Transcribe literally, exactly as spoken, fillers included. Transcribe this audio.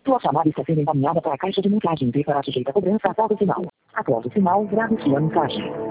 Sua chamada está sendo encaminhada para a caixa de mensagem e para sujeita a cobrança após o sinal. Após o sinal, grave sua mensagem.